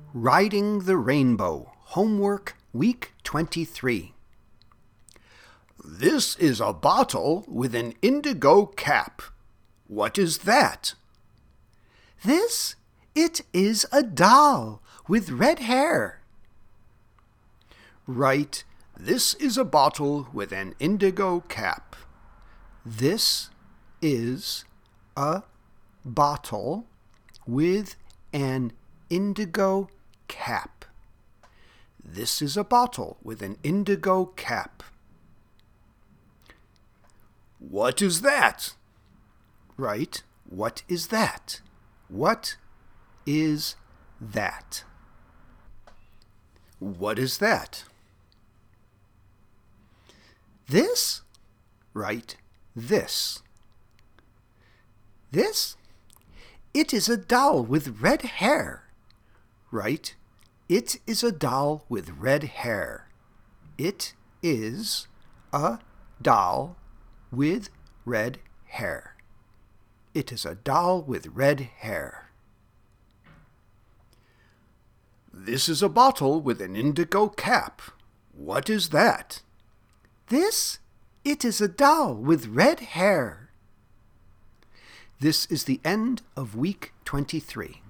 Riding the Rainbow, Homework, Week 23. This is a bottle with an indigo cap. What is that? It is a doll with red hair. Right, this is a bottle with an indigo cap. This is a bottle with an indigo cap. This is a bottle with an indigo cap. What is that? Right, what is that? What is that? What is that? This? Right, this. This? It is a doll with red hair. Right, it is a doll with red hair. It is a doll with red hair. It is a doll with red hair. This is a bottle with an indigo cap. What is that? It is a doll with red hair. This is the end of Week 23.